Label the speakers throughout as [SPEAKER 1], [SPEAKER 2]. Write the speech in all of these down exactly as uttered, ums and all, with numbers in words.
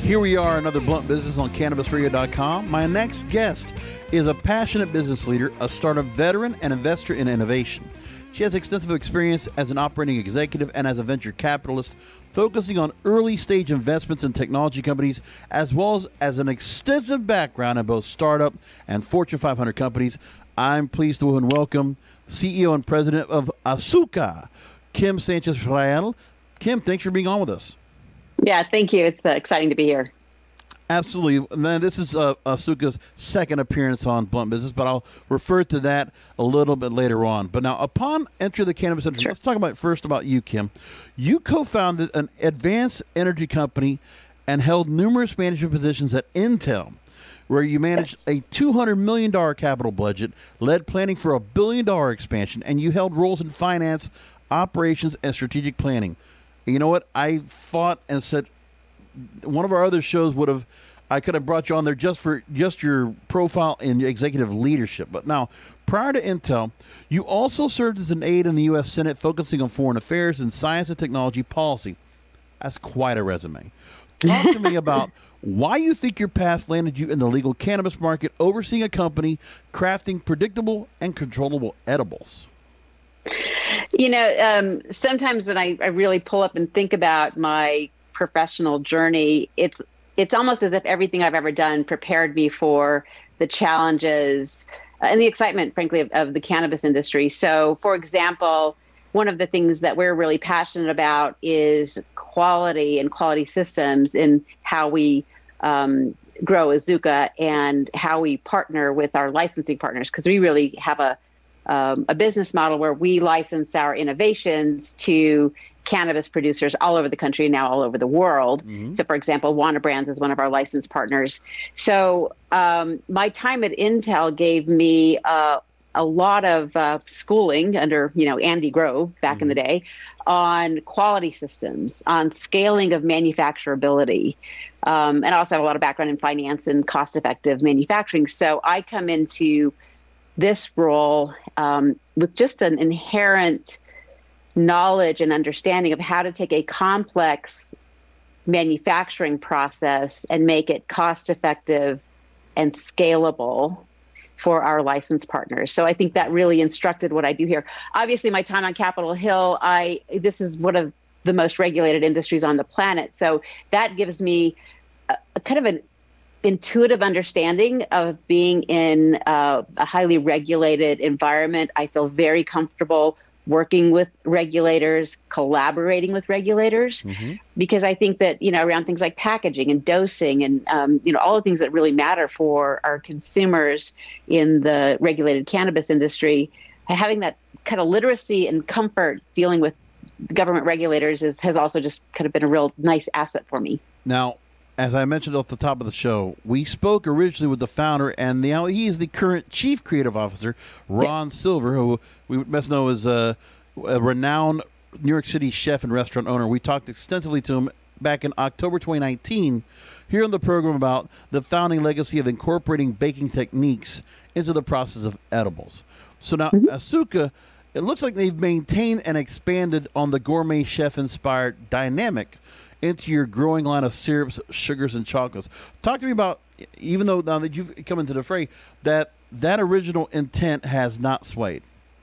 [SPEAKER 1] Here we are, another Blunt Business on Cannabis Radio dot com. My next guest is a passionate business leader, a startup veteran, and investor in innovation. She has extensive experience as an operating executive and as a venture capitalist, focusing on early-stage investments in technology companies, as well as, as an extensive background in both startup and Fortune five hundred companies. I'm pleased to welcome C E O and president of Azuca, Kim Sanchez-Frael. Kim, thanks for being on with us.
[SPEAKER 2] Yeah, thank you. It's uh, exciting to be here.
[SPEAKER 1] Absolutely. And then this is uh, Azuca's second appearance on Blunt Business, but I'll refer to that a little bit later on. But now, upon entry of the cannabis industry,
[SPEAKER 2] sure.
[SPEAKER 1] let's talk about first about you, Kim. You co-founded an advanced energy company and held numerous management positions at Intel, where you managed yes. a two hundred million dollars capital budget, led planning for a billion dollar expansion, and you held roles in finance, operations, and strategic planning. You know what? I fought and said one of our other shows would have, I could have brought you on there just for just your profile in executive leadership. But now, prior to Intel, you also served as an aide in the U S Senate, focusing on foreign affairs and science and technology policy. That's quite a resume. Talk to me about why you think your path landed you in the legal cannabis market, overseeing a company crafting predictable and controllable edibles.
[SPEAKER 2] You know, um, sometimes when I, I really pull up and think about my professional journey, it's it's almost as if everything I've ever done prepared me for the challenges and the excitement, frankly, of, of the cannabis industry. So, for example, one of the things that we're really passionate about is quality and quality systems in how we um, grow Azuca and how we partner with our licensing partners, because we really have a Um, a business model where we license our innovations to cannabis producers all over the country, now all over the world. Mm-hmm. So, for example, Wana Brands is one of our license partners. So um, my time at Intel gave me uh, a lot of uh, schooling under, you know, Andy Grove back mm-hmm. in the day on quality systems, on scaling of manufacturability. Um, and I also have a lot of background in finance and cost-effective manufacturing. So I come into this role um, with just an inherent knowledge and understanding of how to take a complex manufacturing process and make it cost effective and scalable for our license partners. So I think that really instructed what I do here. Obviously, my time on Capitol Hill, I this is one of the most regulated industries on the planet. So that gives me a, a kind of an intuitive understanding of being in uh, a highly regulated environment. I feel very comfortable working with regulators, collaborating with regulators, mm-hmm. because I think that, you know, around things like packaging and dosing and, um, you know, all the things that really matter for our consumers in the regulated cannabis industry, having that kind of literacy and comfort dealing with government regulators is, has also just kind of been a real nice asset for me.
[SPEAKER 1] Now, as I mentioned at the top of the show, we spoke originally with the founder, and now he is the current chief creative officer, Ron yeah. Silver, who we best know as a, a renowned New York City chef and restaurant owner. We talked extensively to him back in October twenty nineteen here on the program about the founding legacy of incorporating baking techniques into the process of edibles. So now, mm-hmm. Azuca, it looks like they've maintained and expanded on the gourmet chef-inspired dynamic into your growing line of syrups, sugars, and chocolates. Talk to me about, even though now that you've come into the fray, that that original intent has not swayed.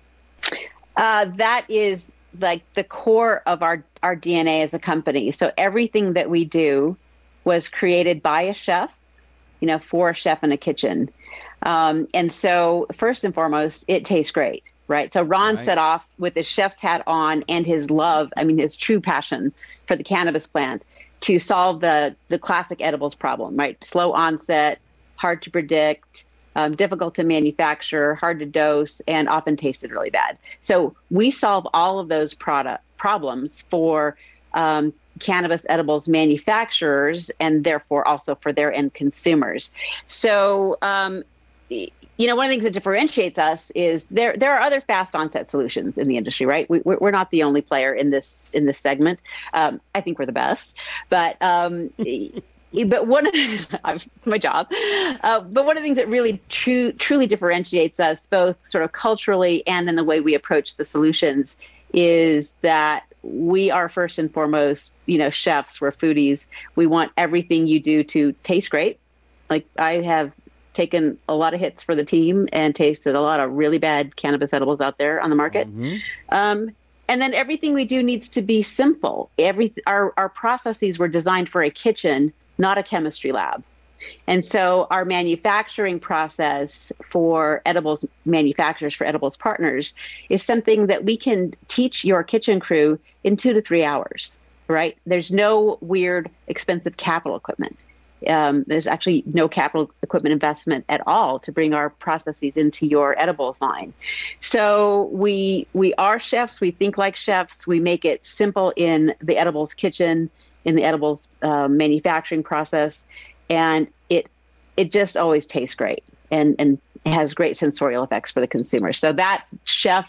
[SPEAKER 2] Uh, that is like the core of our, our D N A as a company. So everything that we do was created by a chef, you know, for a chef in a kitchen. Um, and so first and foremost, it tastes great. Right. So Ron right. set off with his chef's hat on and his love, I mean, his true passion for the cannabis plant to solve the, the classic edibles problem, right? Slow onset, hard to predict, um, difficult to manufacture, hard to dose, and often tasted really bad. So we solve all of those product problems for um, cannabis edibles manufacturers and therefore also for their end consumers. So, um, you know, one of the things that differentiates us is there there are other fast onset solutions in the industry, right? We, we're not the only player in this in this segment. Um, I think we're the best, but um, but one of the, it's my job. Uh, but one of the things that really true truly differentiates us, both sort of culturally and in the way we approach the solutions, is that we are first and foremost, you know, chefs, we're foodies. We want everything you do to taste great. Like I have taken a lot of hits for the team and tasted a lot of really bad cannabis edibles out there on the market. Mm-hmm. Um, and then everything we do needs to be simple. Every our, our processes were designed for a kitchen, not a chemistry lab. And so our manufacturing process for edibles manufacturers, for edibles partners, is something that we can teach your kitchen crew in two to three hours, right? There's no weird, expensive capital equipment. Um, there's actually no capital equipment investment at all to bring our processes into your edibles line. So we we are chefs. We think like chefs. We make it simple in the edibles kitchen, in the edibles uh, manufacturing process, and it it just always tastes great and and has great sensorial effects for the consumer. So that chef,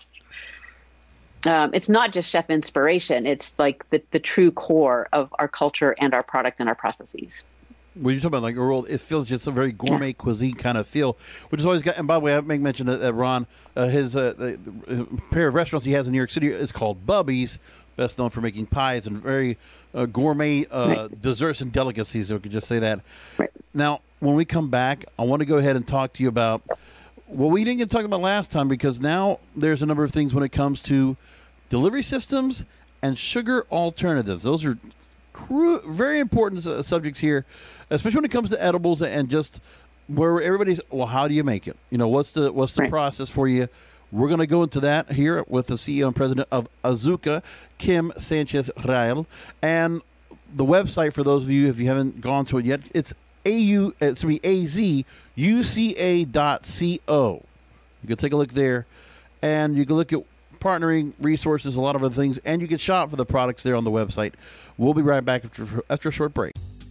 [SPEAKER 2] um, it's not just chef inspiration. It's like the the true core of our culture and our product and our processes.
[SPEAKER 1] When you talk about like a roll, it feels just a very gourmet yeah. cuisine kind of feel, which is always got. And by the way, I make mention that, that Ron, uh, his uh, the, the pair of restaurants he has in New York City is called Bubby's, best known for making pies and very uh, gourmet uh, right. desserts and delicacies. So we could just say that.
[SPEAKER 2] Right.
[SPEAKER 1] Now, when we come back, I want to go ahead and talk to you about what we didn't get to talk about last time, because now there's a number of things when it comes to delivery systems and sugar alternatives. Those are cru- very important uh, subjects here, especially when it comes to edibles and just where everybody's, well, how do you make it? You know, what's the what's the right. process for you? We're going to go into that here with the C E O and president of Azuca, Kim Sanchez-Rael, and the website for those of you, if you haven't gone to it yet, it's A U, it's me A Z U C A dot C O. You can take a look there, and you can look at partnering resources, a lot of other things, and you can shop for the products there on the website. We'll be right back after, after a short break.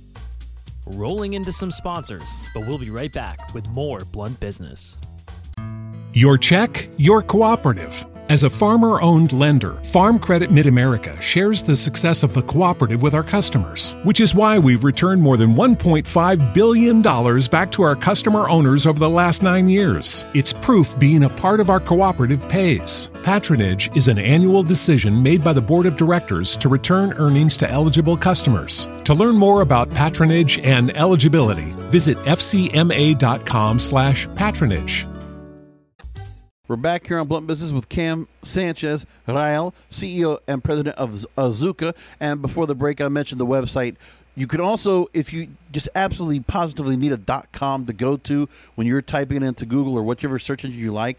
[SPEAKER 3] Rolling into some sponsors, but we'll be right back with more Blunt Business.
[SPEAKER 4] Your check, your cooperative. As a farmer-owned lender, Farm Credit Mid-America shares the success of the cooperative with our customers, which is why we've returned more than one point five billion dollars back to our customer owners over the last nine years. It's proof being a part of our cooperative pays. Patronage is an annual decision made by the Board of Directors to return earnings to eligible customers. To learn more about patronage and eligibility, visit f c m a dot com slash patronage.
[SPEAKER 1] We're back here on Blunt Business with Kim Sanchez-Rael, C E O and president of Azuca. And before the break, I mentioned the website. You can also, if you just absolutely positively need a .com to go to when you're typing it into Google or whichever search engine you like,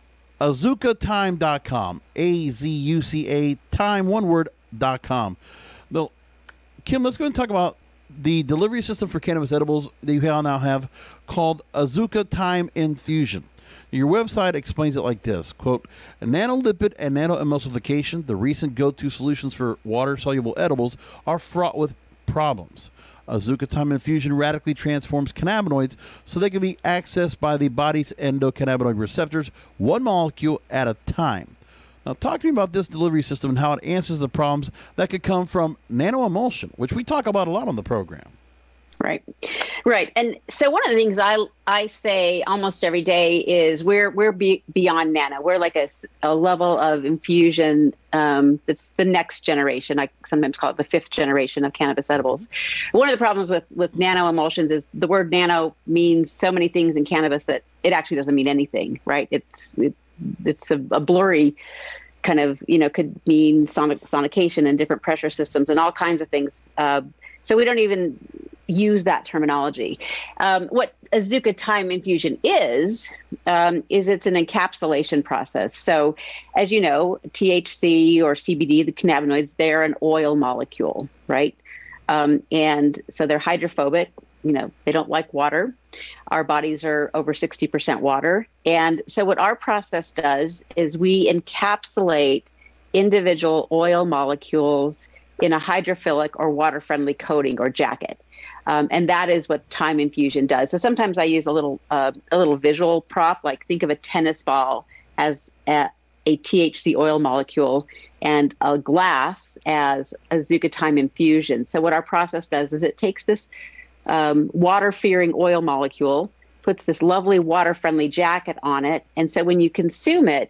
[SPEAKER 1] azuca time dot com, A Z U C A, time, one word, dot com. Now, Kim, let's go and talk about the delivery system for cannabis edibles that you now have called Azuca Time Infusion. Your website explains it like this, quote, nanolipid and nanoemulsification, the recent go-to solutions for water-soluble edibles, are fraught with problems. Azuca Time Infusion radically transforms cannabinoids so they can be accessed by the body's endocannabinoid receptors, one molecule at a time. Now, talk to me about this delivery system and how it answers the problems that could come from nanoemulsion, which we talk about a lot on the program.
[SPEAKER 2] Right. Right. And so one of the things I I say almost every day is we're we're be, beyond nano. We're like a, a level of infusion um, that's the next generation. I sometimes call it the fifth generation of cannabis edibles. One of the problems with, with nano emulsions is the word nano means so many things in cannabis that it actually doesn't mean anything. Right. It's it, it's a, a blurry kind of, you know, could mean sonic sonication and different pressure systems and all kinds of things. Uh, so we don't even use that terminology. Um, what Azuca Time Infusion is, um, is it's an encapsulation process. So as you know, T H C or C B D, the cannabinoids, they're an oil molecule, right? Um, and so they're hydrophobic. You know, they don't like water. Our bodies are over sixty percent water. And so what our process does is we encapsulate individual oil molecules in a hydrophilic or water-friendly coating or jacket. Um, and that is what Time Infusion does. So sometimes I use a little uh, a little visual prop, like think of a tennis ball as a, a T H C oil molecule and a glass as Azuca Time Infusion. So what our process does is it takes this um, water-fearing oil molecule, puts this lovely water-friendly jacket on it, and so when you consume it,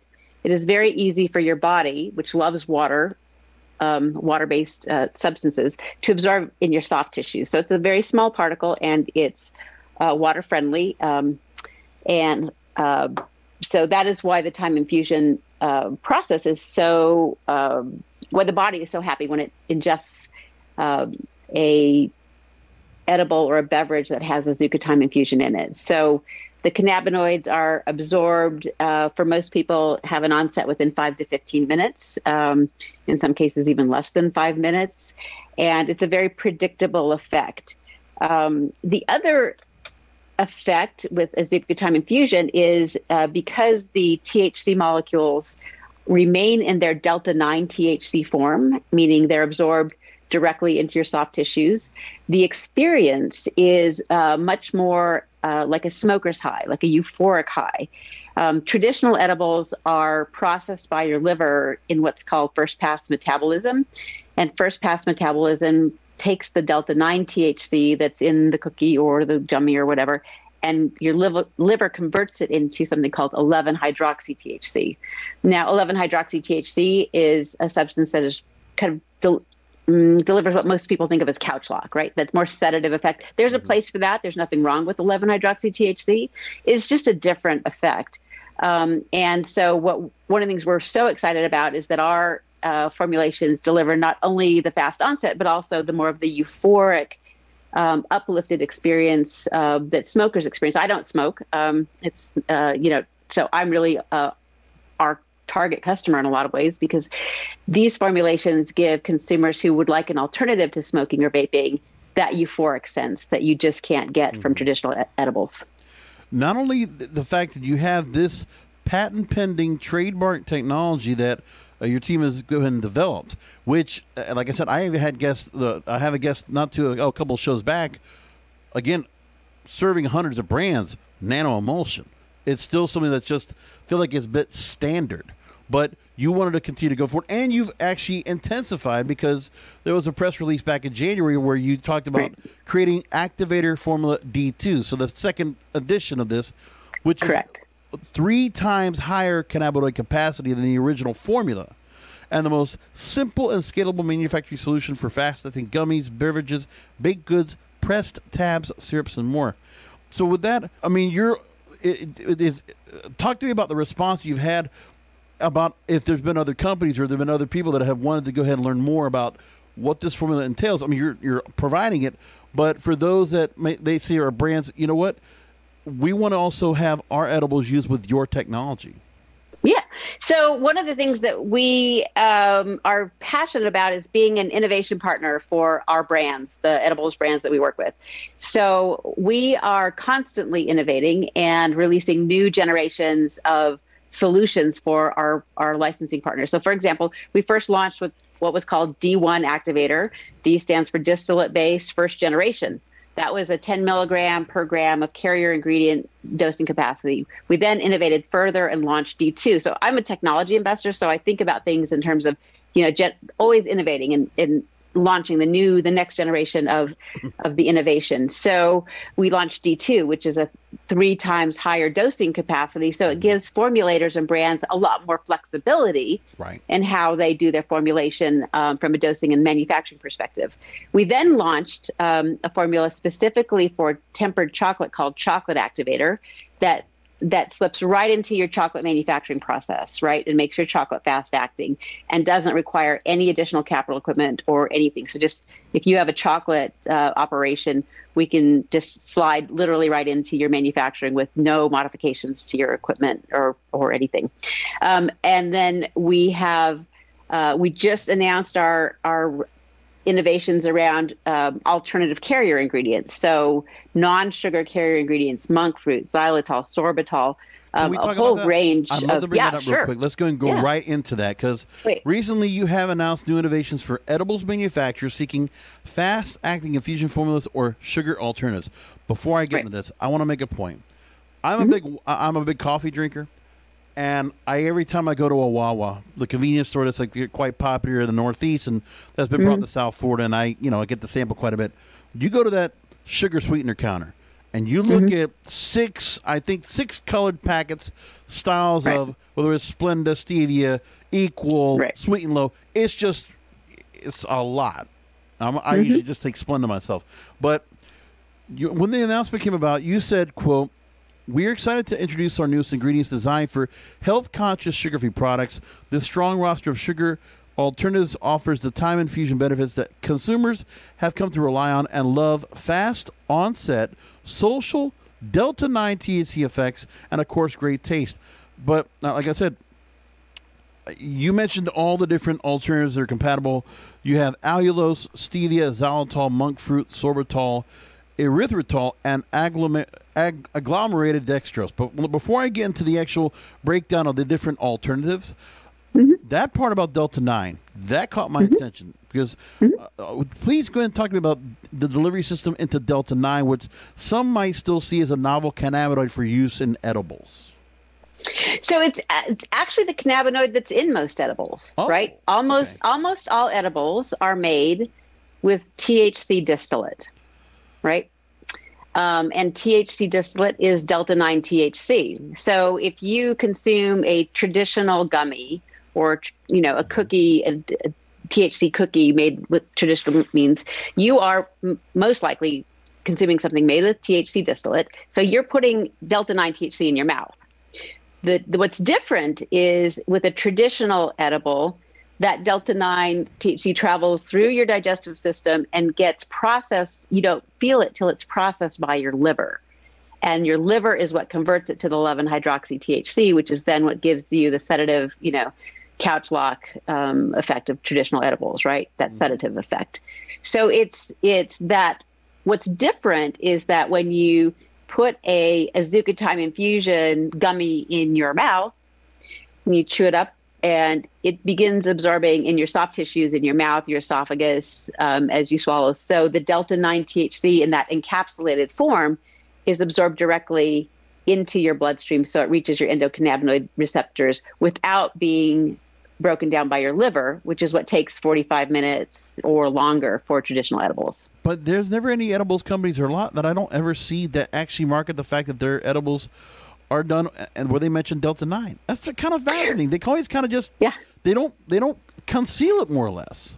[SPEAKER 2] it is very easy for your body, which loves water, um, water-based uh, substances, to absorb in your soft tissues. So it's a very small particle, and it's uh, water-friendly. Um, and uh, so that is why the time infusion uh, process is so, um, why the body is so happy when it ingests um, a edible or a beverage that has a Zucca Time infusion in it. So the cannabinoids are absorbed, uh, for most people, have an onset within five to fifteen minutes, um, in some cases even less than five minutes. And it's a very predictable effect. Um, the other effect with a Zucca Time infusion is uh, because the T H C molecules remain in their delta nine T H C form, meaning they're absorbed directly into your soft tissues, the experience is uh, much more uh, like a smoker's high, like a euphoric high. Um, traditional edibles are processed by your liver in what's called first pass metabolism. And first pass metabolism takes the delta nine T H C that's in the cookie or the gummy or whatever, and your liver, liver converts it into something called eleven hydroxy T H C. Now, eleven hydroxy T H C is a substance that is kind of del- mm, delivers what most people think of as couch lock, right? That's more sedative effect. There's a place for that. There's nothing wrong with eleven hydroxy T H C. It's just a different effect. Um, and so what one of the things we're so excited about is that our uh, formulations deliver not only the fast onset, but also the more of the euphoric, um, uplifted experience uh, that smokers experience. I don't smoke. Um, it's, uh, you know, so I'm really uh, our target customer in a lot of ways, because these formulations give consumers who would like an alternative to smoking or vaping that euphoric sense that you just can't get mm-hmm. from traditional ed- edibles.
[SPEAKER 1] Not only the fact that you have this patent pending trademark technology that uh, your team has go ahead and developed, which, uh, like I said, I had guests, uh, I have a guest not too oh, a couple of shows back, again, serving hundreds of brands, nano emulsion. It's still something that's just feel like it's a bit standard, but you wanted to continue to go forward, and you've actually intensified, because there was a press release back in January where you talked about right. creating Activator Formula D two. So the second edition of this, which
[SPEAKER 2] Correct.
[SPEAKER 1] is three times higher cannabinoid capacity than the original formula, and the most simple and scalable manufacturing solution for fast-acting gummies, beverages, baked goods, pressed tabs, syrups, and more. So with that, I mean, you're it, it, it, talk to me about the response you've had, about if there's been other companies or there have been other people that have wanted to go ahead and learn more about what this formula entails. I mean, you're you're providing it, but for those that may, they see our brands, you know what? We want to also have our edibles used with your technology.
[SPEAKER 2] Yeah. So one of the things that we um, are passionate about is being an innovation partner for our brands, the edibles brands that we work with. So we are constantly innovating and releasing new generations of solutions for our, our licensing partners. So for example, we first launched with what was called D one Activator. D stands for distillate-based first generation. That was a ten milligram per gram of carrier ingredient dosing capacity. We then innovated further and launched D two. So I'm a technology investor, so I think about things in terms of, you know, jet, always innovating and, and launching the new, the next generation of, of the innovation. So we launched D two, which is a three times higher dosing capacity. So it gives formulators and brands a lot more flexibility
[SPEAKER 1] right.
[SPEAKER 2] in how they do their formulation um, from a dosing and manufacturing perspective. We then launched um, a formula specifically for tempered chocolate called Chocolate Activator that that slips right into your chocolate manufacturing process, right? And makes your chocolate fast acting and doesn't require any additional capital equipment or anything. So just if you have a chocolate uh, operation, we can just slide literally right into your manufacturing with no modifications to your equipment or, or anything. Um, and then we have, uh, we just announced our, our innovations around um, alternative carrier ingredients. So non-sugar carrier ingredients, monk fruit, xylitol, sorbitol, um, a whole range.
[SPEAKER 1] I'd love
[SPEAKER 2] of,
[SPEAKER 1] to bring
[SPEAKER 2] yeah,
[SPEAKER 1] that up
[SPEAKER 2] sure.
[SPEAKER 1] real quick. Let's go and go
[SPEAKER 2] yeah.
[SPEAKER 1] right into that, because recently you have announced new innovations for edibles manufacturers seeking fast-acting infusion formulas or sugar alternatives. Before I get
[SPEAKER 2] right.
[SPEAKER 1] into this, I want to make a point. I'm
[SPEAKER 2] mm-hmm.
[SPEAKER 1] a big I'm a big coffee drinker. And I every time I go to a Wawa, the convenience store that's like quite popular in the Northeast and that's been mm-hmm. brought to South Florida, and I, you know, I get the sample quite a bit. You go to that sugar sweetener counter, and you look
[SPEAKER 2] Mm-hmm.
[SPEAKER 1] at six, I think six colored packets, styles
[SPEAKER 2] Right.
[SPEAKER 1] of whether it's Splenda, Stevia, Equal,
[SPEAKER 2] Right.
[SPEAKER 1] Sweet and Low, it's just, it's a lot. I'm, I
[SPEAKER 2] Mm-hmm.
[SPEAKER 1] usually just take Splenda myself. But you, when the announcement came about, you said, quote, "We are excited to introduce our newest ingredients designed for health-conscious sugar-free products. This strong roster of sugar alternatives offers the time infusion benefits that consumers have come to rely on and love: fast onset, social, Delta nine T H C effects, and, of course, great taste." But, uh, like I said, you mentioned all the different alternatives that are compatible. You have allulose, stevia, xylitol, monk fruit, sorbitol, erythritol, and agglome- ag- agglomerated dextrose. But before I get into the actual breakdown of the different alternatives,
[SPEAKER 2] Mm-hmm.
[SPEAKER 1] that part about Delta nine, that caught my
[SPEAKER 2] Mm-hmm.
[SPEAKER 1] attention. Because
[SPEAKER 2] Mm-hmm.
[SPEAKER 1] uh, please go ahead and talk to me about the delivery system into Delta nine, which some might still see as a novel cannabinoid for use in edibles.
[SPEAKER 2] So it's it's actually the cannabinoid that's in most edibles,
[SPEAKER 1] Oh,
[SPEAKER 2] right? Almost
[SPEAKER 1] okay.
[SPEAKER 2] almost all edibles are made with T H C distillate, right? Um, and T H C distillate is Delta nine T H C. So if you consume a traditional gummy or, you know, a cookie, a, a T H C cookie made with traditional means, you are m- most likely consuming something made with T H C distillate. So you're putting Delta nine T H C in your mouth. The, the what's different is with a traditional edible, that Delta nine T H C travels through your digestive system and gets processed. You don't feel it till it's processed by your liver. And your liver is what converts it to the eleven hydroxy T H C, which is then what gives you the sedative, you know, couch lock um, effect of traditional edibles, right? That mm-hmm. sedative effect. So it's it's that what's different is that when you put a Azuca Time Infusion gummy in your mouth, when you chew it up, and it begins absorbing in your soft tissues in your mouth, your esophagus, um, as you swallow. So the Delta nine T H C in that encapsulated form is absorbed directly into your bloodstream, so it reaches your endocannabinoid receptors without being broken down by your liver, which is what takes forty-five minutes or longer for traditional edibles.
[SPEAKER 1] But there's never any edibles companies, or a lot that I don't ever see, that actually market the fact that their edibles are done and where they mention Delta nine. That's kind of fascinating. They always kind of just,
[SPEAKER 2] yeah.
[SPEAKER 1] they don't they don't conceal it, more or less.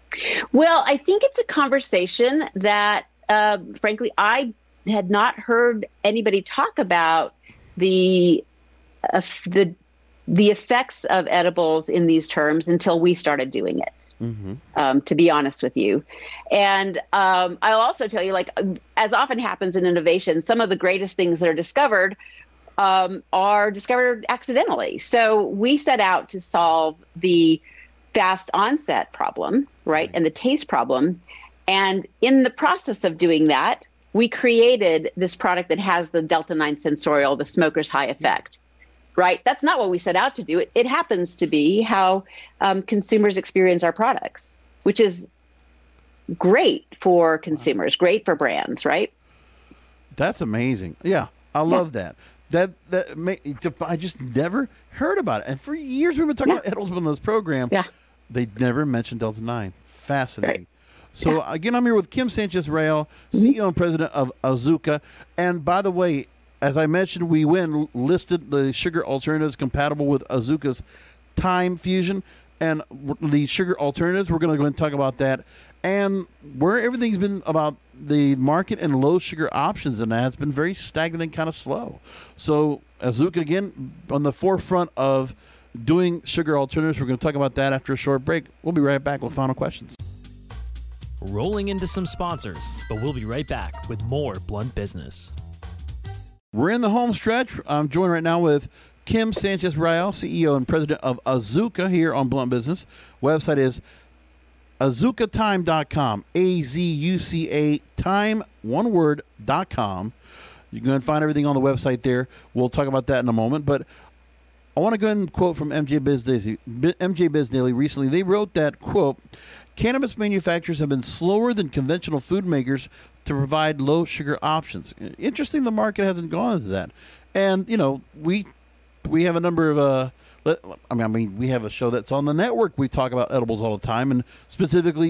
[SPEAKER 2] Well, I think it's a conversation that, uh, frankly, I had not heard anybody talk about the uh, the the effects of edibles in these terms until we started doing it. Mm-hmm. Um, to be honest with you. And um, I'll also tell you, like, as often happens in innovation, some of the greatest things that are discovered um, are discovered accidentally. So we set out to solve the fast onset problem, right, and the taste problem. And in the process of doing that, we created this product that has the Delta nine sensorial, the smoker's high effect. Right? That's not what we set out to do. It, it happens to be how um, consumers experience our products, which is great for consumers, great for brands, right?
[SPEAKER 1] That's amazing. Yeah, I love yeah. that. That that may, I just never heard about it. And for years we've been talking yeah. about edibles on this program.
[SPEAKER 2] Yeah.
[SPEAKER 1] They never mentioned Delta nine. Fascinating.
[SPEAKER 2] Right.
[SPEAKER 1] So
[SPEAKER 2] yeah.
[SPEAKER 1] again, I'm here with Kim Sanchez-Real, mm-hmm. C E O and President of Azuca. And by the way, as I mentioned, we went listed the sugar alternatives compatible with Azuca's Time Fusion, and the sugar alternatives, we're going to go and talk about that, and where everything's been about the market and low sugar options, and that's been very stagnant and kind of slow. So Azuca, again, on the forefront of doing sugar alternatives. We're going to talk about that after a short break. We'll be right back with final questions.
[SPEAKER 3] Rolling into some sponsors, but we'll be right back with more Blunt Business.
[SPEAKER 1] We're in the home stretch. I'm joined right now with Kim Sanchez-Real, C E O and President of Azuca here on Blunt Business. Website is azuca time dot com, A Z U C A time, one word, dot com. You can find everything on the website there. We'll talk about that in a moment. But I want to go ahead and quote from M J Biz Daily. M J Biz Daily recently. They wrote that, quote, "Cannabis manufacturers have been slower than conventional food makers to provide low sugar options." Interesting, the market hasn't gone into that. And, you know, we we have a number of, uh, I mean, I mean, we have a show that's on the network. We talk about edibles all the time, and specifically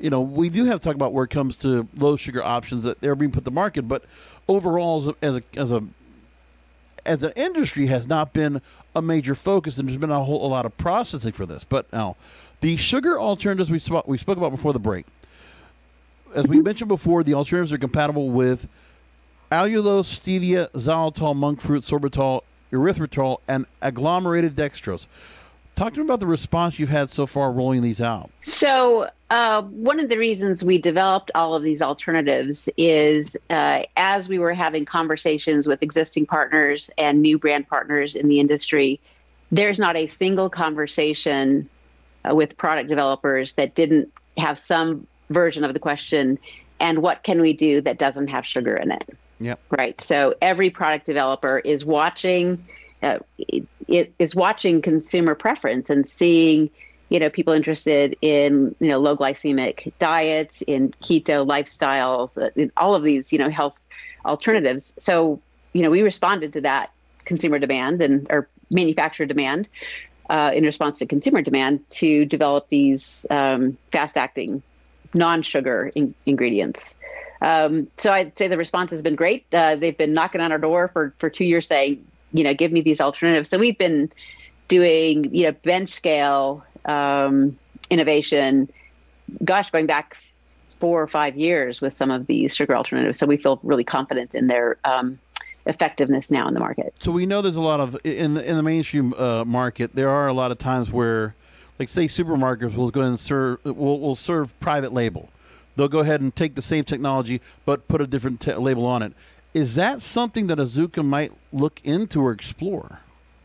[SPEAKER 1] you know, we do have to talk about where it comes to low sugar options that they're being put to market, but overall, as a, as a, as a as an industry, has not been a major focus, and there's been a whole a lot of processing for this. But now, the sugar alternatives we spoke we spoke about before the break, as we mentioned before, the alternatives are compatible with allulose, stevia, xylitol, monk fruit, sorbitol, erythritol, and agglomerated dextrose. Talk to me about the response you've had so far rolling these out.
[SPEAKER 2] So uh, one of the reasons we developed all of these alternatives is uh, as we were having conversations with existing partners and new brand partners in the industry, there's not a single conversation uh, with product developers that didn't have some version of the question, and what can we do that doesn't have sugar in it?
[SPEAKER 1] Yep.
[SPEAKER 2] Right. So every product developer is watching Uh, it, it is watching consumer preference and seeing, you know, people interested in, you know, low glycemic diets, in keto lifestyles, uh, in all of these, you know, health alternatives. So, you know, we responded to that consumer demand and or manufacturer demand uh, in response to consumer demand to develop these um, fast-acting, non-sugar in- ingredients. Um, so I'd say the response has been great. Uh, they've been knocking on our door for for two years saying, you know, give me these alternatives. So we've been doing, you know, bench scale um, innovation, gosh, going back four or five years with some of these sugar alternatives. So we feel really confident in their um, effectiveness now in the market.
[SPEAKER 1] So we know there's a lot of, in the, in the mainstream uh, market, there are a lot of times where, like say supermarkets will go ahead and serve, will, will serve private label. They'll go ahead and take the same technology, but put a different t- label on it. Is that something that Azuca might look into or explore?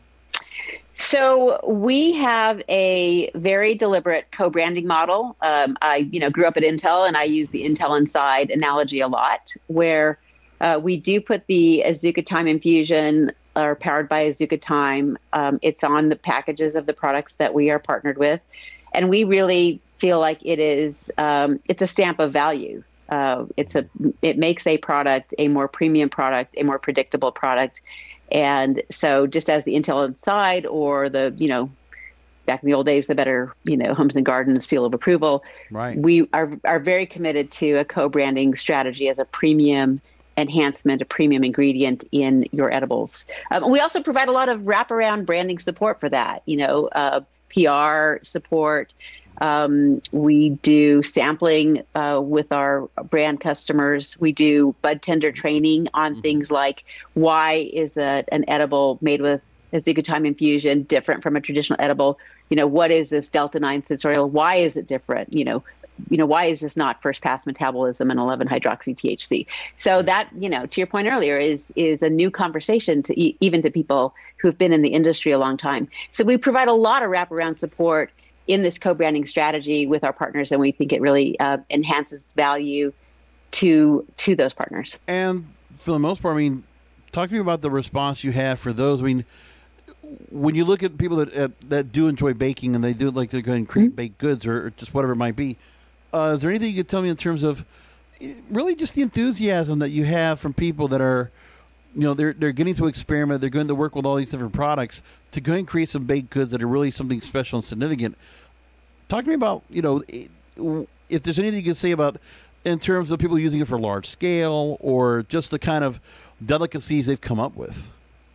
[SPEAKER 2] So we have a very deliberate co-branding model. Um, I, you know, grew up at Intel, and I use the Intel Inside analogy a lot, where uh, we do put the Azuca Time infusion, or powered by Azuca Time. Um, it's on the packages of the products that we are partnered with, and we really feel like it is um, it's a stamp of value. Uh, it's a it makes a product a more premium product, a more predictable product. And so just as the Intel Inside or the, you know, back in the old days, the Better, you know, Homes and Gardens seal of approval,
[SPEAKER 1] right.
[SPEAKER 2] we are, are very committed to a co-branding strategy as a premium enhancement, a premium ingredient in your edibles. Um, we also provide a lot of wraparound branding support for that, you know, uh, P R support. Um, we do sampling uh, with our brand customers. We do bud tender training on mm-hmm. things like why is a, an edible made with Azuca Time infusion different from a traditional edible? You know, what is this Delta nine sensorial? Why is it different? You know, you know, why is this not first pass metabolism and eleven hydroxy T H C? So that, you know, to your point earlier, is is a new conversation to e- even to people who've been in the industry a long time. So we provide a lot of wraparound support in this co-branding strategy with our partners, and we think it really uh, enhances value to to those partners.
[SPEAKER 1] And for the most part, I mean, talk to me about the response you have for those. I mean, when you look at people that uh, that do enjoy baking and they do like to go and create mm-hmm. baked goods or, or just whatever it might be, uh, is there anything you could tell me in terms of really just the enthusiasm that you have from people that are, you know, they're they're getting to experiment, they're going to work with all these different products to go and create some baked goods that are really something special and significant. Talk to me about, you know, if there's anything you can say about in terms of people using it for large scale or just the kind of delicacies they've come up with.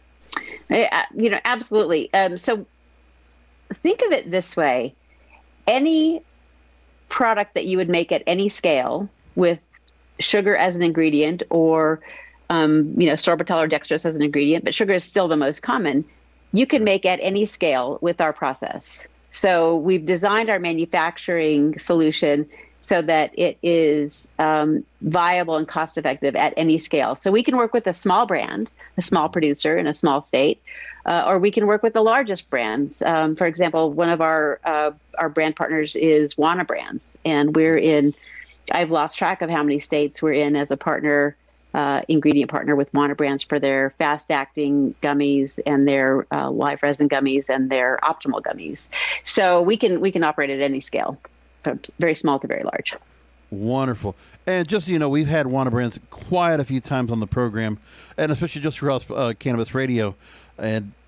[SPEAKER 2] You know, absolutely. Um, so think of it this way. Any product that you would make at any scale with sugar as an ingredient or, um, you know, sorbitol or dextrose as an ingredient, but sugar is still the most common, you can make at any scale with our process. So we've designed our manufacturing solution so that it is um, viable and cost effective at any scale. So we can work with a small brand, a small producer in a small state, uh, or we can work with the largest brands. Um, for example, one of our uh, our brand partners is Wana Brands, and we're in, I've lost track of how many states we're in as a partner, uh, ingredient partner with Wana Brands for their fast-acting gummies and their uh, live resin gummies and their optimal gummies. So we can we can operate at any scale, from very small to very large.
[SPEAKER 1] Wonderful. And just so you know, we've had Wana Brands quite a few times on the program, and especially just throughout uh, Cannabis Radio. And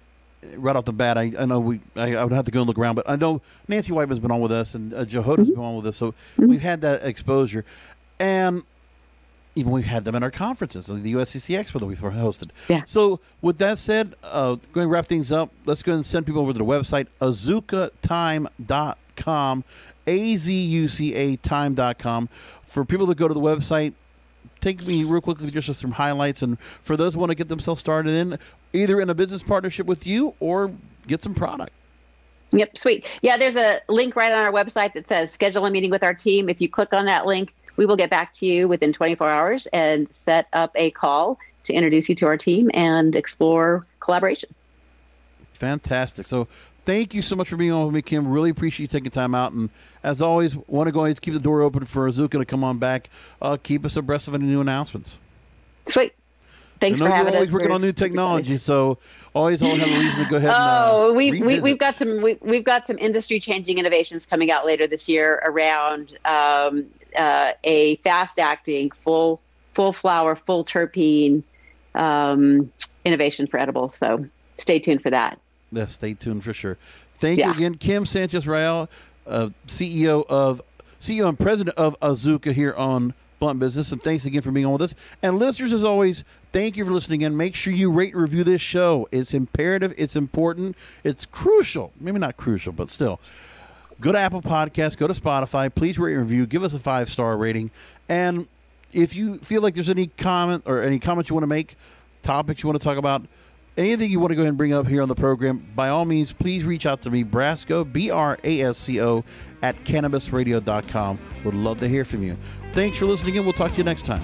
[SPEAKER 1] right off the bat, I, I know we I, I would have to go and look around, but I know Nancy Whiteman's been on with us, and uh, Joe Hoda's mm-hmm. been on with us, so mm-hmm. we've had that exposure, and even we've had them in our conferences, like the U S C C Expo that we've hosted.
[SPEAKER 2] Yeah.
[SPEAKER 1] So with that said, uh, going to wrap things up. Let's go and send people over to the website, azuca time dot com, A Z U C A time dot com. For people that go to the website, take me real quickly just some highlights. And for those who want to get themselves started in, either in a business partnership with you or get some product.
[SPEAKER 2] Yep, sweet. Yeah, there's a link right on our website that says schedule a meeting with our team. If you click on that link, we will get back to you within twenty-four hours and set up a call to introduce you to our team and explore collaboration.
[SPEAKER 1] Fantastic. So thank you so much for being on with me, Kim. Really appreciate you taking time out. And as always, want to go ahead and keep the door open for Azuca to come on back. Uh, keep us abreast of any new announcements.
[SPEAKER 2] Sweet. Thanks for having us.
[SPEAKER 1] You're always working on new technology, so always always have a reason to go ahead and uh,
[SPEAKER 2] Oh, we've, we, we've got some we, we've got some industry-changing innovations coming out later this year around um, uh, a fast-acting, full full flower, full terpene um, innovation for edibles. So stay tuned for that.
[SPEAKER 1] Yeah, stay tuned for sure. Thank
[SPEAKER 2] yeah.
[SPEAKER 1] you again, Kim Sanchez-Rael, uh, C E O of C E O and President of Azuca here on Blunt Business, and thanks again for being on with us. And listeners, as always, thank you for listening in. Make sure you rate and review this show. It's imperative. It's important. It's crucial. Maybe not crucial, but still. Go to Apple Podcasts. Go to Spotify. Please rate and review. Give us a five-star rating. And if you feel like there's any comment or any comments you want to make, topics you want to talk about, anything you want to go ahead and bring up here on the program, by all means, please reach out to me, Brasco, B R A S C O, at cannabis radio dot com. Would love to hear from you. Thanks for listening in. We'll talk to you next time.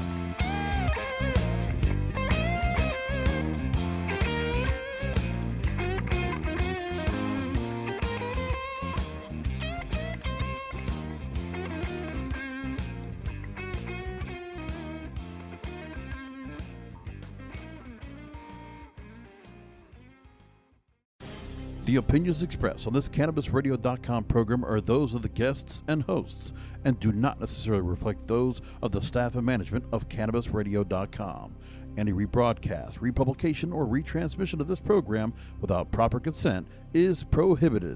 [SPEAKER 1] The opinions expressed on this cannabis radio dot com program are those of the guests and hosts and do not necessarily reflect those of the staff and management of cannabis radio dot com. Any rebroadcast, republication, or retransmission of this program without proper consent is prohibited.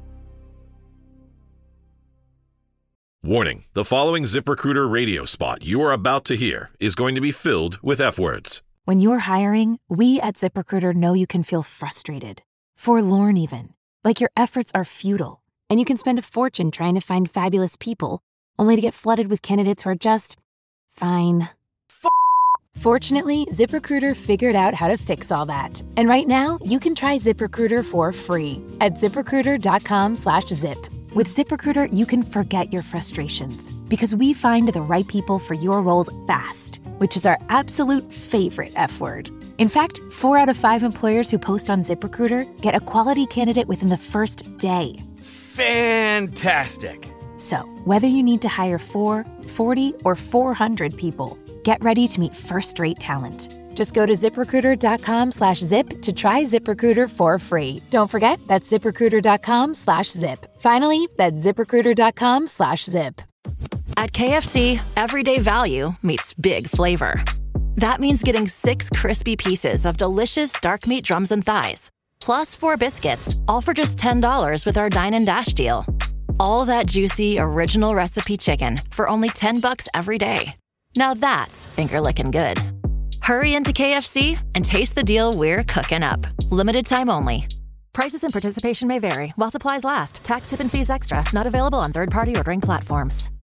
[SPEAKER 5] Warning, the following ZipRecruiter radio spot you are about to hear is going to be filled with F-words.
[SPEAKER 6] When you're hiring, we at ZipRecruiter know you can feel frustrated. Forlorn even, like your efforts are futile, and you can spend a fortune trying to find fabulous people, only to get flooded with candidates who are just fine. F- Fortunately, ZipRecruiter figured out how to fix all that, and right now you can try ZipRecruiter for free at ZipRecruiter dot com slash zip. With ZipRecruiter, you can forget your frustrations because we find the right people for your roles fast, which is our absolute favorite F word. In fact, four out of five employers who post on ZipRecruiter get a quality candidate within the first day.
[SPEAKER 7] Fantastic.
[SPEAKER 6] So, whether you need to hire four, forty, or four hundred people, get ready to meet first-rate talent. Just go to ZipRecruiter dot com slash zip to try ZipRecruiter for free. Don't forget, that's ZipRecruiter dot com slash zip. Finally, that's ZipRecruiter dot com slash zip.
[SPEAKER 8] At K F C, everyday value meets big flavor. That means getting six crispy pieces of delicious dark meat drums and thighs, plus four biscuits, all for just ten dollars with our Dine and Dash deal. All that juicy, original recipe chicken for only ten bucks every day. Now that's finger-licking good. Hurry into K F C and taste the deal we're cooking up. Limited time only. Prices and participation may vary while supplies last. Tax, tip, and fees extra. Not available on third-party ordering platforms.